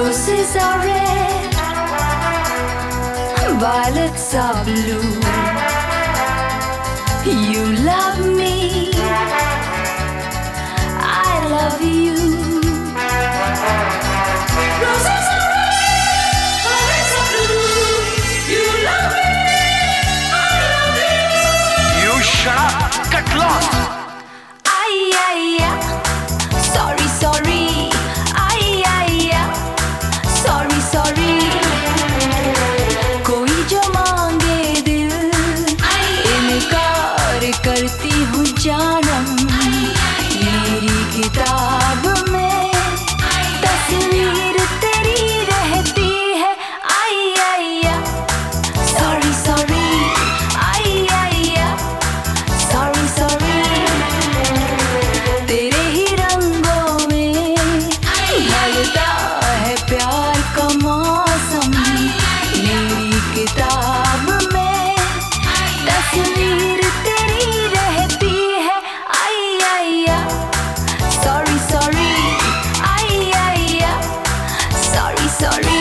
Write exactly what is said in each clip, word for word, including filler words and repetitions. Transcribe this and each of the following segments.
Roses are red, violets are blue. You love me, I love you. Roses are red, violets are blue. You love me, I love you. You shut up, get lost. Ay, ay, ay. Sorry, sorry. Ay, ay, ay. Sorry, sorry. कोई जो मांगे दिल, इनकार करती हूँ जानम. मेरी किताब में तस्वीर तेरी रहती है. I I ah, sorry sorry. I I ah, sorry sorry. तेरे ही रंगों में ढलता है प्यार का मौसम. मेरी किताब में तस्वीर तेरी रहती है. I I ah, sorry sorry. I I ah, sorry sorry.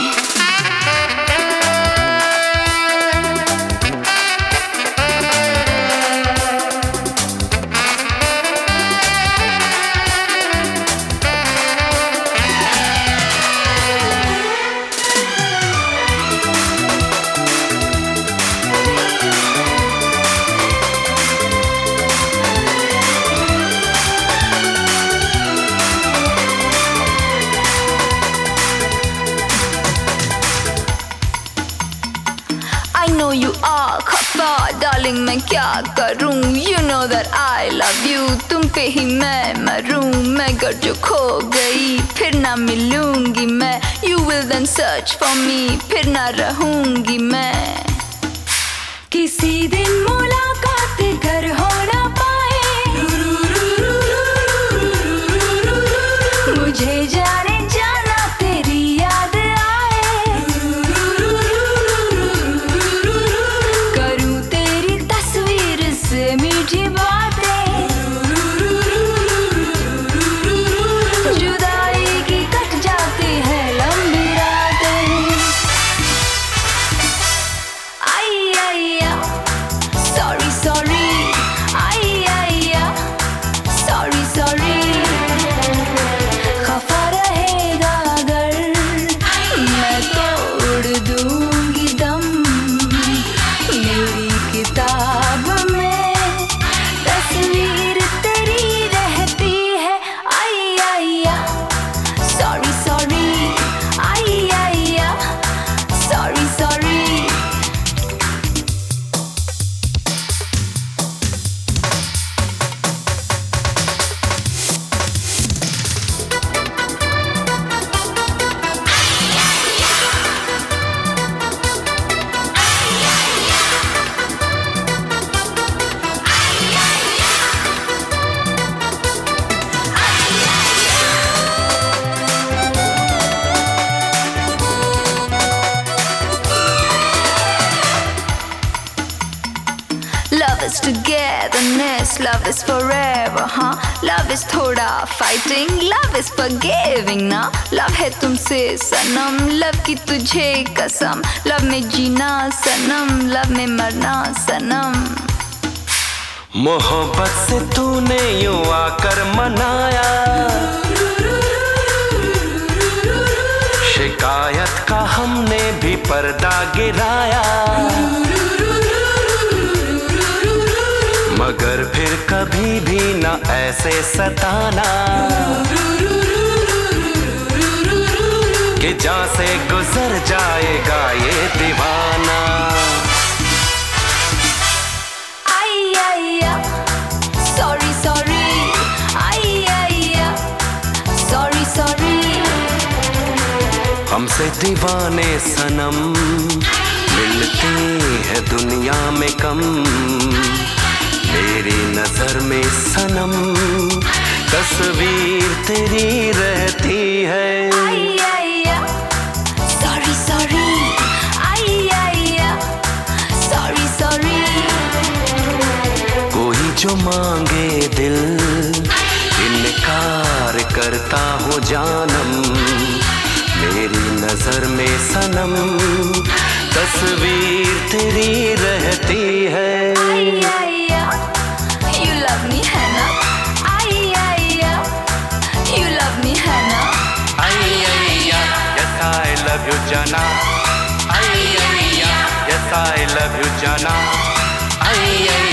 I know you are खफा darling, मैं क्या करूं. You know that I love you. तुम पे ही मैं मरूं. मैं अगर जो खो गई फिर ना मिलूंगी मैं. You will then search for me, फिर ना रहूंगी मैं. किसी दिन मुलाकात घर हो ना पाए, मुझे जाने जाना तेरी याद आए. करूं तेरी तस्वीर से मीठी बातें, जुदाई की कट जाती है लंबी रातें. I I ah, sorry sorry. I I ah, sorry sorry. खफा रहेगा अगर मैं तोड़ दूंगी दम. मेरी किताब में तस्वीर तेरी रहती है. I I ah, sorry sorry. I I ah, sorry sorry. Love is togetherness, love is forever, huh? Love is थोड़ा fighting, love is forgiving ना. Love है तुमसे सनम, love की तुझे कसम. Love में जीना सनम, love में मरना सनम. मोहब्बत से तूने यूं आकर मनाया, शिकायत का हमने भी पर्दा गिराया. मगर फिर कभी भी ना ऐसे सताना कि जान से गुजर जाएगा ये दीवाना. I I ah, sorry sorry. I I ah, sorry sorry. हमसे दीवाने सनम मिलते हैं दुनिया में कम. मेरी नजर में सनम तस्वीर तेरी रहती है. I I ah, sorry sorry. I I ah, sorry sorry. कोई जो मांगे दिल, इनकार करता हूँ जानम. मेरी नजर में सनम तस्वीर तेरी रहती है। आई आया, you love me है ना? आई आया, you love me है ना? आई आया, yes I love you जाना। आई आया, yes I love you जाना। आई आया